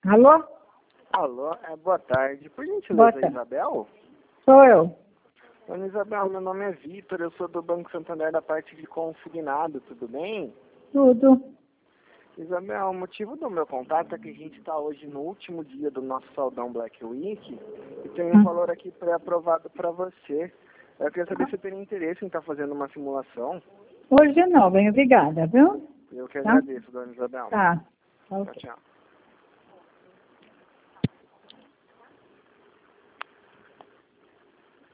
Alô? Alô, boa tarde. Por Boa gentileza, tarde. Isabel? Sou eu. Dona Isabel, meu nome é Vitor, eu sou do Banco Santander da parte de consignado, tudo bem? Tudo. Isabel, o motivo do meu contato é que a gente está hoje no último dia do nosso saldão Black Week e tem um valor aqui pré-aprovado para você. Eu queria saber se você teria interesse em estar fazendo uma simulação. Hoje não, bem, obrigada, viu? Eu que Tá? agradeço, Dona Isabel. Tá. Tchau, Ok. tchau.